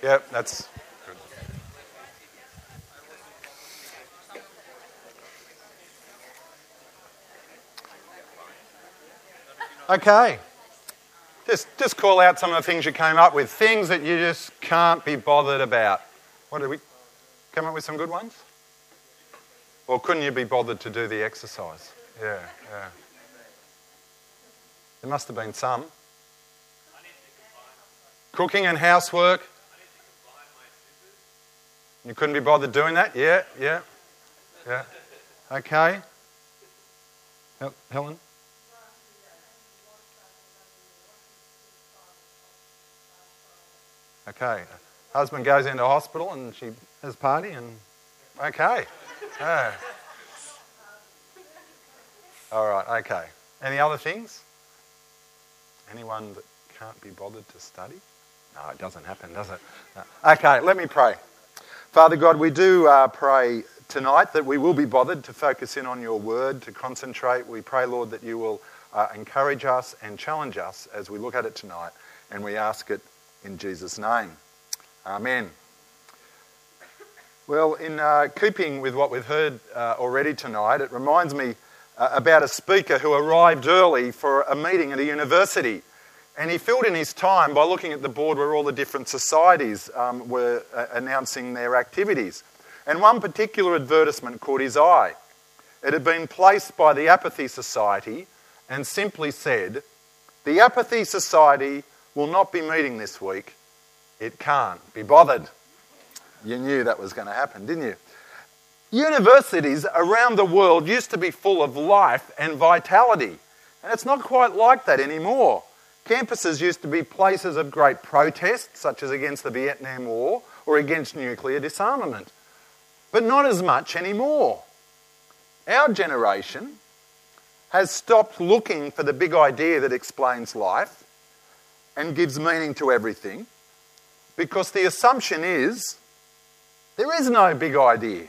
Yep, that's good. Okay. Just call out some of the things you came up with. Things that you just can't be bothered about. What did we come up with? Some good ones? Or couldn't you be bothered to do the exercise? Yeah. There must have been some. Cooking and housework. You couldn't be bothered doing that? Yeah. Okay. Helen? Okay. Husband goes into hospital and she has a party and... Okay. Yeah. All right, okay. Any other things? Anyone that can't be bothered to study? No, it doesn't happen, does it? No. Okay, let me pray. Father God, we do pray tonight that we will be bothered to focus in on your word, to concentrate. We pray, Lord, that you will encourage us and challenge us as we look at it tonight, and we ask it in Jesus' name. Amen. Well, in keeping with what we've heard already tonight, it reminds me about a speaker who arrived early for a meeting at a university. And he filled in his time by looking at the board where all the different societies were announcing their activities. And one particular advertisement caught his eye. It had been placed by the Apathy Society and simply said, "The Apathy Society will not be meeting this week. It can't be bothered." You knew that was going to happen, didn't you? Universities around the world used to be full of life and vitality. And it's not quite like that anymore. Campuses used to be places of great protest, such as against the Vietnam War or against nuclear disarmament. But not as much anymore. Our generation has stopped looking for the big idea that explains life and gives meaning to everything, because the assumption is there is no big idea.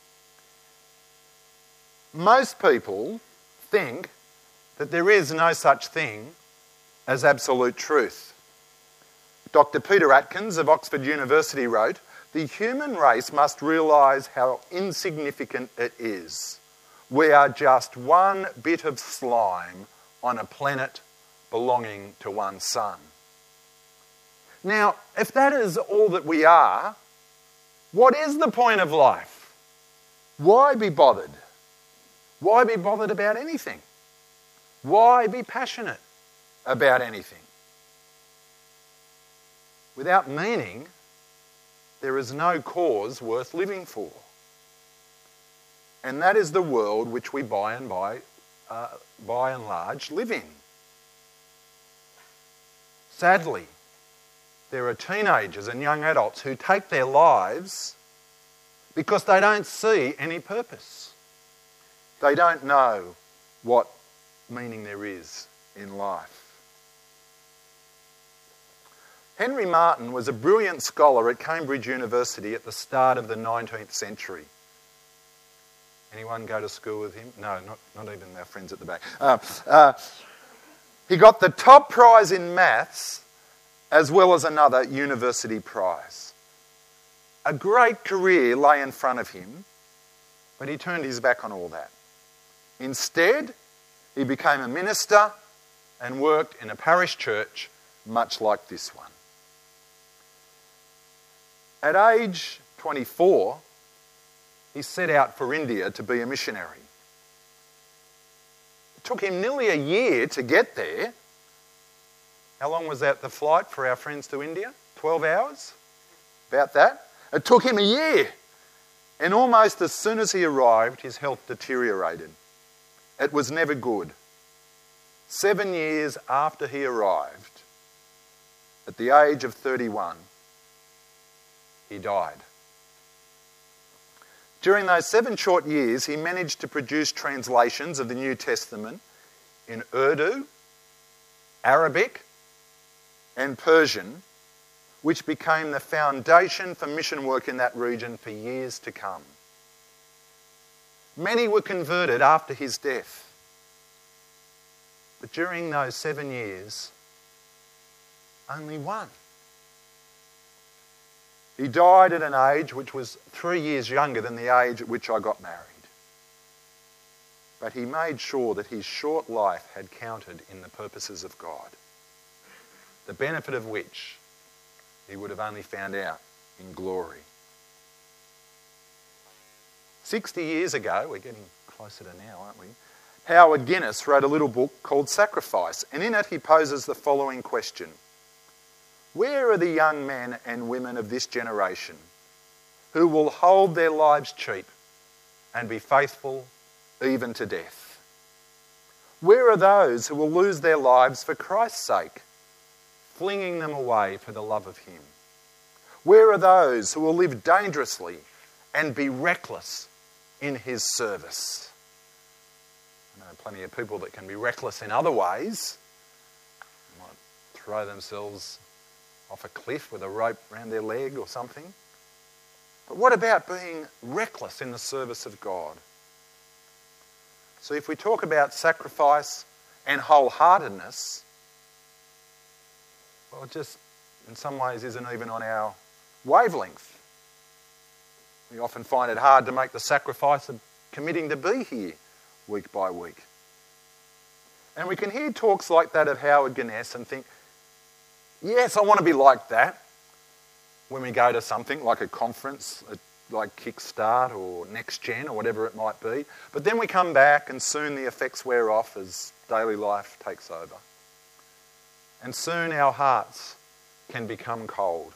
Most people think that there is no such thing as absolute truth. Dr. Peter Atkins of Oxford University wrote, "The human race must realise how insignificant it is. We are just one bit of slime on a planet belonging to one sun." Now, if that is all that we are, what is the point of life? Why be bothered? Why be bothered about anything? Why be passionate about anything? Without meaning, there is no cause worth living for. And that is the world which we by and large live in. Sadly, there are teenagers and young adults who take their lives because they don't see any purpose. They don't know what meaning there is in life. Henry Martyn was a brilliant scholar at Cambridge University at the start of the 19th century. Anyone go to school with him? No, not even our friends at the back. He got the top prize in maths as well as another university prize. A great career lay in front of him, but he turned his back on all that. Instead, he became a minister and worked in a parish church much like this one. At age 24, he set out for India to be a missionary. It took him nearly a year to get there. How long was that, the flight for our friends to India? 12 hours? About that. It took him a year. And almost as soon as he arrived, his health deteriorated. It was never good. 7 years after he arrived, at the age of 31, he died. During those 7 short years, he managed to produce translations of the New Testament in Urdu, Arabic, and Persian, which became the foundation for mission work in that region for years to come. Many were converted after his death. But during those 7 years, only one. He died at an age which was 3 years younger than the age at which I got married. But he made sure that his short life had counted in the purposes of God, the benefit of which he would have only found out in glory. 60 years ago, we're getting closer to now, aren't we? Howard Guinness wrote a little book called Sacrifice, and in it he poses the following question. Where are the young men and women of this generation who will hold their lives cheap and be faithful even to death? Where are those who will lose their lives for Christ's sake, flinging them away for the love of him? Where are those who will live dangerously and be reckless in his service? I know plenty of people that can be reckless in other ways. They might throw themselves off a cliff with a rope around their leg or something. But what about being reckless in the service of God? So if we talk about sacrifice and wholeheartedness, well, it just in some ways isn't even on our wavelength. We often find it hard to make the sacrifice of committing to be here week by week. And we can hear talks like that of Howard Guinness and think, yes, I want to be like that when we go to something like a conference, like Kickstart or Next Gen or whatever it might be. But then we come back and soon the effects wear off as daily life takes over. And soon our hearts can become cold.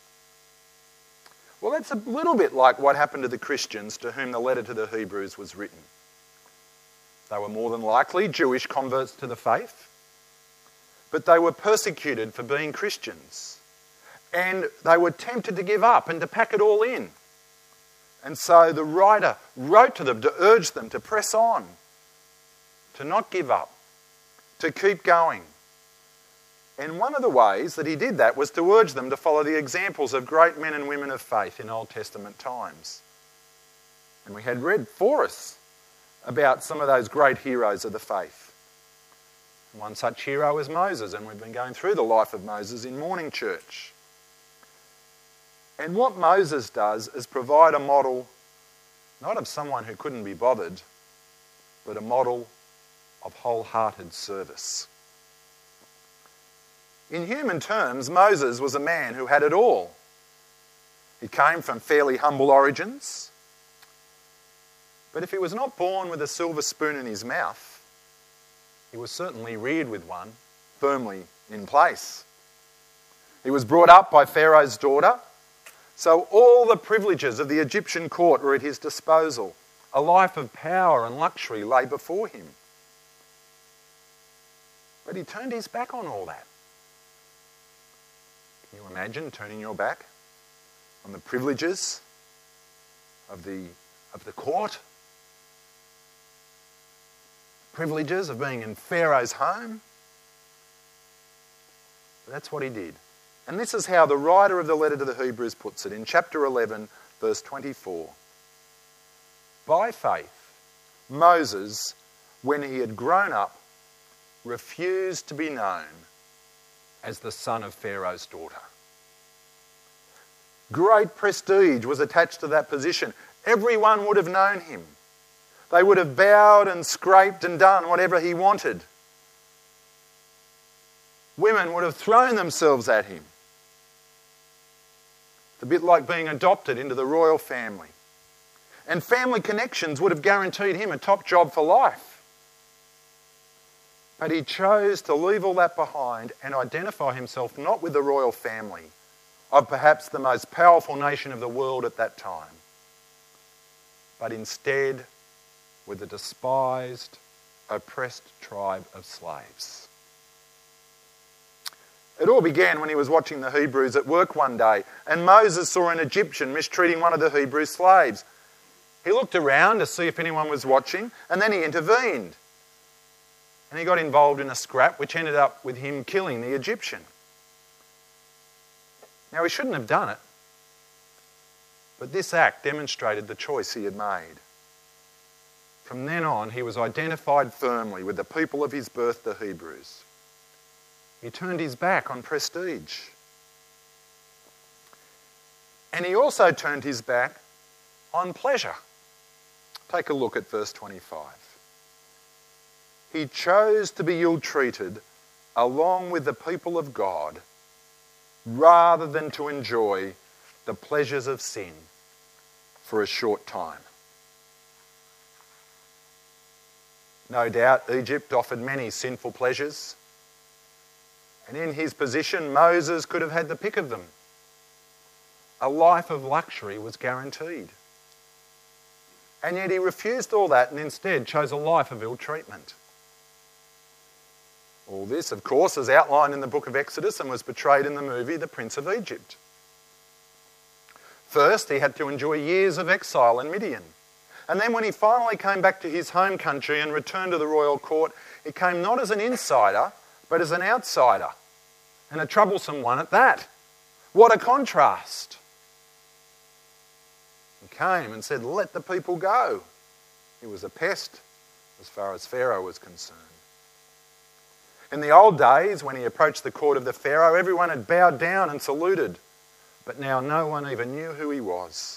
Well, that's a little bit like what happened to the Christians to whom the letter to the Hebrews was written. They were more than likely Jewish converts to the faith, but they were persecuted for being Christians. And they were tempted to give up and to pack it all in. And so the writer wrote to them to urge them to press on, to not give up, to keep going. And one of the ways that he did that was to urge them to follow the examples of great men and women of faith in Old Testament times. And we had read for us about some of those great heroes of the faith. One such hero is Moses, and we've been going through the life of Moses in morning church. And what Moses does is provide a model, not of someone who couldn't be bothered, but a model of wholehearted service. In human terms, Moses was a man who had it all. He came from fairly humble origins, but if he was not born with a silver spoon in his mouth, he was certainly reared with one firmly in place. He was brought up by Pharaoh's daughter, so all the privileges of the Egyptian court were at his disposal. A life of power and luxury lay before him. But he turned his back on all that. Can you imagine turning your back on the privileges of the court? Privileges of being in Pharaoh's home? That's what he did. And this is how the writer of the letter to the Hebrews puts it in chapter 11, verse 24. By faith, Moses, when he had grown up, refused to be known as the son of Pharaoh's daughter. Great prestige was attached to that position. Everyone would have known him. They would have bowed and scraped and done whatever he wanted. Women would have thrown themselves at him. It's a bit like being adopted into the royal family. And family connections would have guaranteed him a top job for life. But he chose to leave all that behind and identify himself not with the royal family of perhaps the most powerful nation of the world at that time, but instead with the despised, oppressed tribe of slaves. It all began when he was watching the Hebrews at work one day, and Moses saw an Egyptian mistreating one of the Hebrew slaves. He looked around to see if anyone was watching, and then he intervened. And he got involved in a scrap which ended up with him killing the Egyptian. Now, he shouldn't have done it, but this act demonstrated the choice he had made. From then on, he was identified firmly with the people of his birth, the Hebrews. He turned his back on prestige. And he also turned his back on pleasure. Take a look at verse 25. He chose to be ill-treated along with the people of God rather than to enjoy the pleasures of sin for a short time. No doubt Egypt offered many sinful pleasures, and in his position Moses could have had the pick of them. A life of luxury was guaranteed. And yet he refused all that and instead chose a life of ill treatment. All this, of course, is outlined in the book of Exodus and was portrayed in the movie The Prince of Egypt. First, he had to enjoy years of exile in Midian. And then when he finally came back to his home country and returned to the royal court, he came not as an insider, but as an outsider. And a troublesome one at that. What a contrast. He came and said, "Let the people go." He was a pest as far as Pharaoh was concerned. In the old days, when he approached the court of the Pharaoh, everyone had bowed down and saluted. But now no one even knew who he was.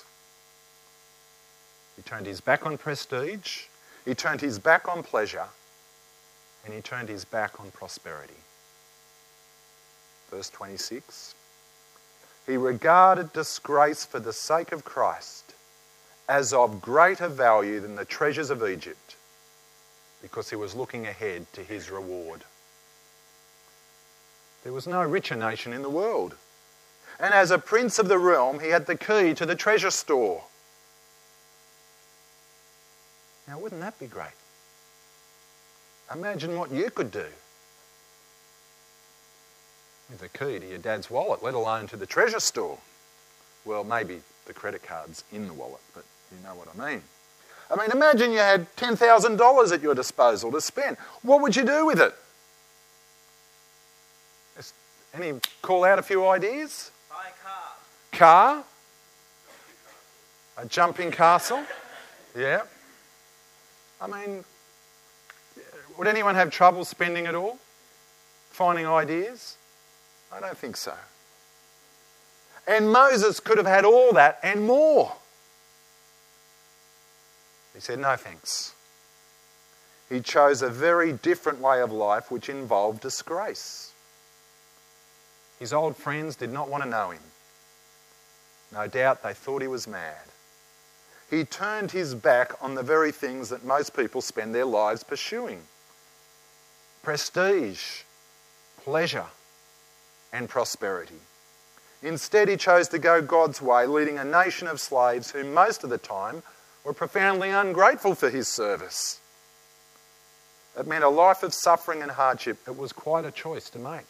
He turned his back on prestige, he turned his back on pleasure, and he turned his back on prosperity. Verse 26. He regarded disgrace for the sake of Christ as of greater value than the treasures of Egypt, because he was looking ahead to his reward. There was no richer nation in the world. And as a prince of the realm, he had the key to the treasure store. Now, wouldn't that be great? Imagine what you could do with the key to your dad's wallet, let alone to the treasure store. Well, maybe the credit card's in the wallet, but you know what I mean. I mean, imagine you had $10,000 at your disposal to spend. What would you do with it? Any call out a few ideas? Buy a car. Car? A jumping castle? Yeah. I mean, would anyone have trouble spending it all? Finding ideas? I don't think so. And Moses could have had all that and more. He said, no thanks. He chose a very different way of life which involved disgrace. His old friends did not want to know him. No doubt they thought he was mad. He turned his back on the very things that most people spend their lives pursuing. Prestige, pleasure, and prosperity. Instead, he chose to go God's way, leading a nation of slaves who most of the time were profoundly ungrateful for his service. It meant a life of suffering and hardship. It was quite a choice to make.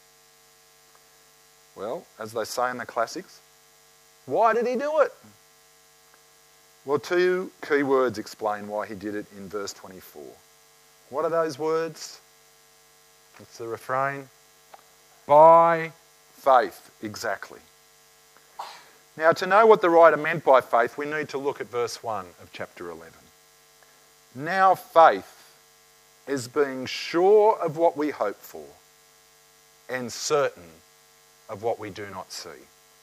Well, as they say in the classics, why did he do it? Well, two key words explain why he did it in verse 24. What are those words? It's the refrain. By faith, exactly. Now, to know what the writer meant by faith, we need to look at verse 1 of chapter 11. Now faith is being sure of what we hope for and certain of what we do not see.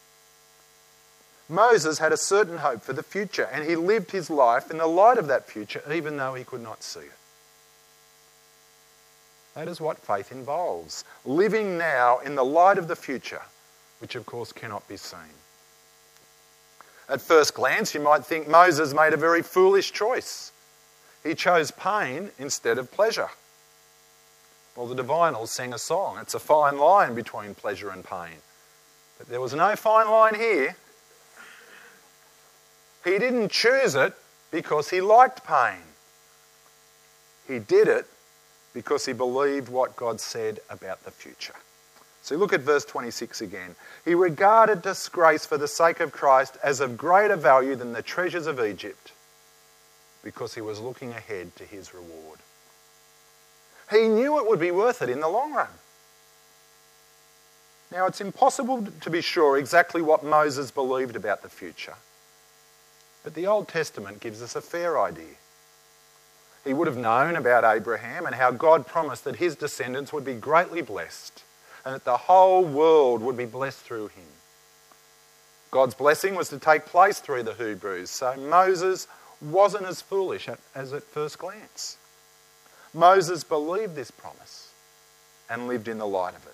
Moses had a certain hope for the future, and he lived his life in the light of that future, even though he could not see it. That is what faith involves, living now in the light of the future, which of course cannot be seen. At first glance, you might think Moses made a very foolish choice. He chose pain instead of pleasure. Well, the Divinals sang a song. It's a fine line between pleasure and pain. But there was no fine line here. He didn't choose it because he liked pain. He did it because he believed what God said about the future. So look at verse 26 again. He regarded disgrace for the sake of Christ as of greater value than the treasures of Egypt, because he was looking ahead to his reward. He knew it would be worth it in the long run. Now, it's impossible to be sure exactly what Moses believed about the future, but the Old Testament gives us a fair idea. He would have known about Abraham and how God promised that his descendants would be greatly blessed and that the whole world would be blessed through him. God's blessing was to take place through the Hebrews, so Moses wasn't as foolish as at first glance. Moses believed this promise and lived in the light of it.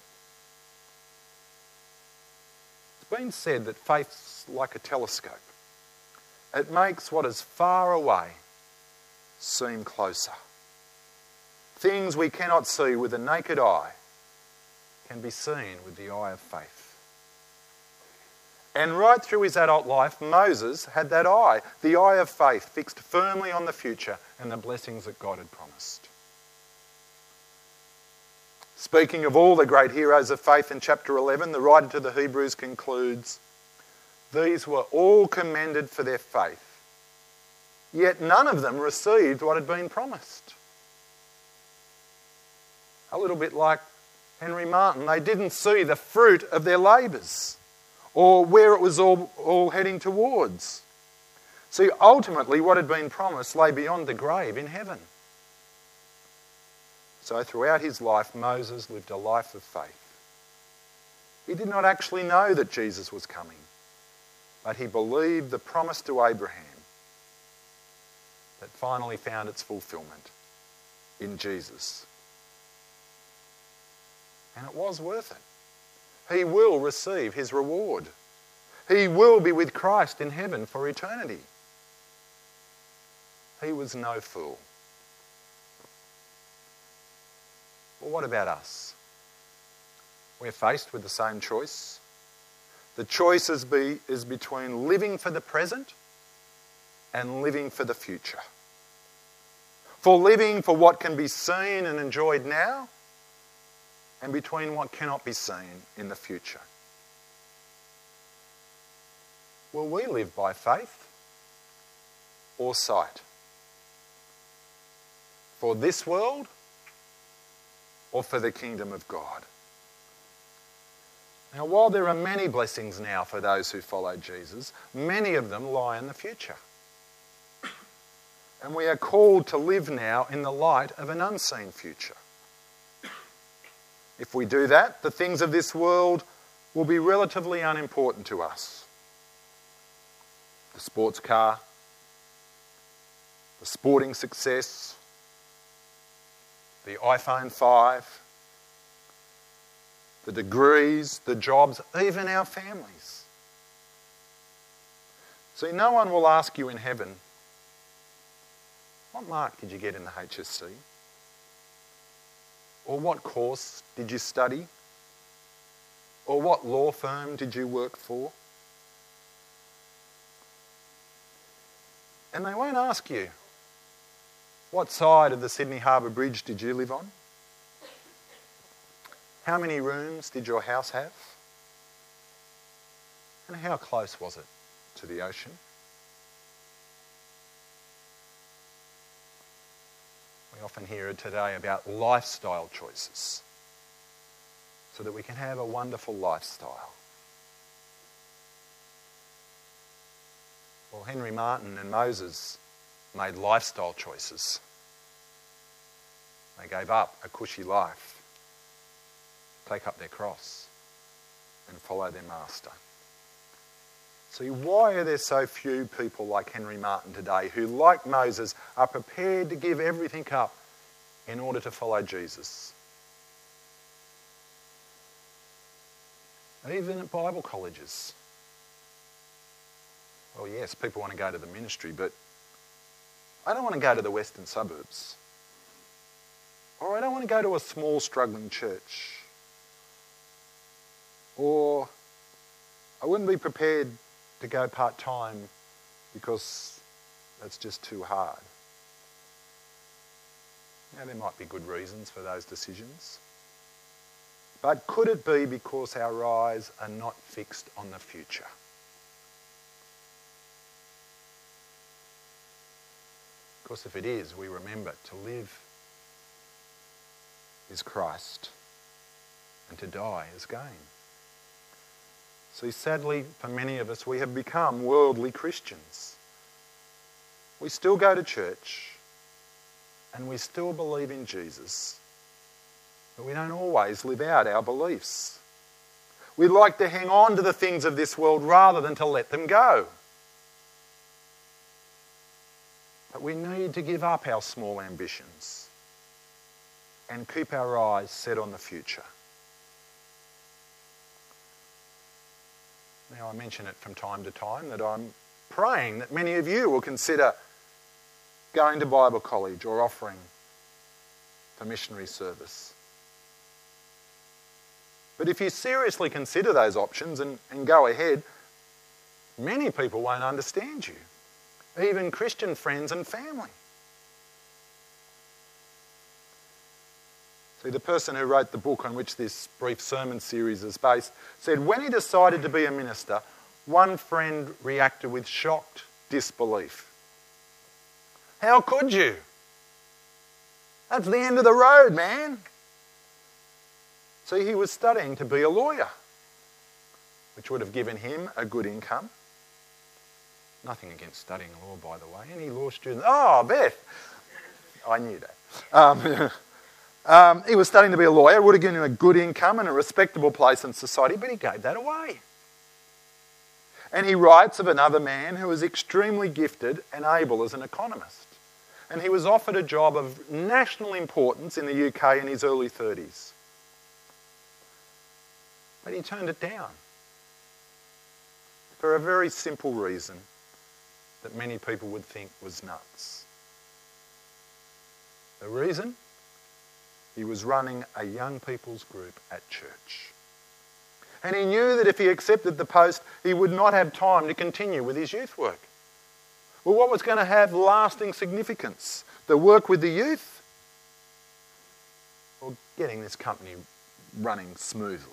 It's been said that faith's like a telescope. It makes what is far away seem closer. Things we cannot see with the naked eye can be seen with the eye of faith. And right through his adult life, Moses had that eye, the eye of faith, fixed firmly on the future and the blessings that God had promised. Speaking of all the great heroes of faith in chapter 11, the writer to the Hebrews concludes, "These were all commended for their faith, yet none of them received what had been promised." A little bit like Henry Martyn, they didn't see the fruit of their labours or where it was all heading towards. See, ultimately what had been promised lay beyond the grave in heaven. So throughout his life, Moses lived a life of faith. He did not actually know that Jesus was coming, but he believed the promise to Abraham that finally found its fulfilment in Jesus. And it was worth it. He will receive his reward. He will be with Christ in heaven for eternity. He was no fool. Well, what about us? We're faced with the same choice. The choice is between living for the present and living for the future. For living for what can be seen and enjoyed now, and between what cannot be seen in the future. Will we live by faith or sight? For this world or for the kingdom of God? Now, while there are many blessings now for those who follow Jesus, many of them lie in the future. And we are called to live now in the light of an unseen future. If we do that, the things of this world will be relatively unimportant to us. The sports car, the sporting success, the iPhone 5, the degrees, the jobs, even our families. See, no one will ask you in heaven, what mark did you get in the HSC? Or what course did you study? Or what law firm did you work for? And they won't ask you, what side of the Sydney Harbour Bridge did you live on? How many rooms did your house have? And how close was it to the ocean? We often hear today about lifestyle choices so that we can have a wonderful lifestyle. Well, Henry Martyn and Moses made lifestyle choices. They gave up a cushy life, take up their cross and follow their master. See, why are there so few people like Henry Martyn today who, like Moses, are prepared to give everything up in order to follow Jesus? Even at Bible colleges. Well, yes, people want to go to the ministry, but I don't want to go to the western suburbs. Or I don't want to go to a small, struggling church. Or I wouldn't be prepared to go part-time because that's just too hard. Now, there might be good reasons for those decisions. But could it be because our eyes are not fixed on the future? Because if it is, we remember to live is Christ and to die is gain. See, sadly, for many of us, we have become worldly Christians. We still go to church and we still believe in Jesus, but we don't always live out our beliefs. We like to hang on to the things of this world rather than to let them go. But we need to give up our small ambitions and keep our eyes set on the future. Now, I mention it from time to time that I'm praying that many of you will consider going to Bible college or offering for missionary service. But if you seriously consider those options and go ahead, many people won't understand you, even Christian friends and family. See, the person who wrote the book on which this brief sermon series is based said when he decided to be a minister, one friend reacted with shocked disbelief. How could you? That's the end of the road, man. See, he was studying to be a lawyer, which would have given him a good income. Nothing against studying law, by the way. Any law students? Oh, Beth. I knew that. He was studying to be a lawyer. It would have given him a good income and a respectable place in society, but he gave that away. And he writes of another man who was extremely gifted and able as an economist. And he was offered a job of national importance in the UK in his early 30s. But he turned it down for a very simple reason that many people would think was nuts. The reason? He was running a young people's group at church. And he knew that if he accepted the post, he would not have time to continue with his youth work. Well, what was going to have lasting significance? The work with the youth? Or getting this company running smoothly?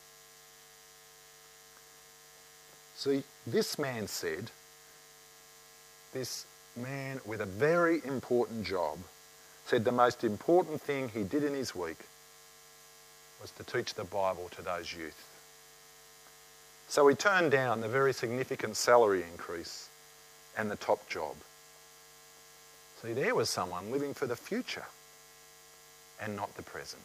See, this man said, this man with a very important job, said the most important thing he did in his week was to teach the Bible to those youth. So he turned down the very significant salary increase and the top job. See, there was someone living for the future and not the present.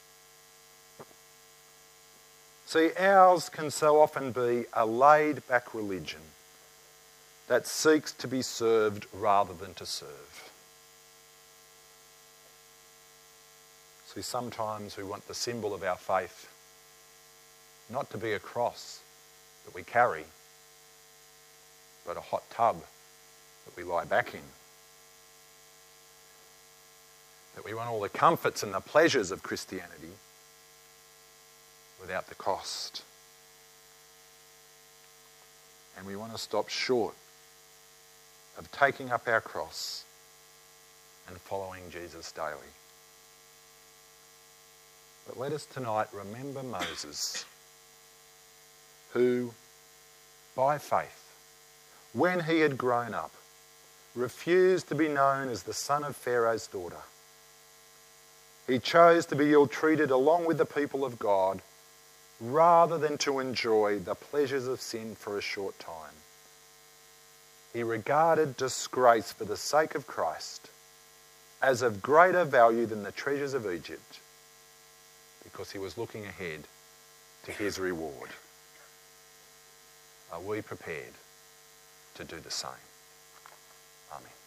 See, ours can so often be a laid-back religion that seeks to be served rather than to serve. See, sometimes we want the symbol of our faith not to be a cross that we carry, but a hot tub that we lie back in. That we want all the comforts and the pleasures of Christianity without the cost. And we want to stop short of taking up our cross and following Jesus daily. But let us tonight remember Moses, who, by faith, when he had grown up, refused to be known as the son of Pharaoh's daughter. He chose to be ill-treated along with the people of God rather than to enjoy the pleasures of sin for a short time. He regarded disgrace for the sake of Christ as of greater value than the treasures of Egypt because he was looking ahead to his reward. Are we prepared to do the same? Amen.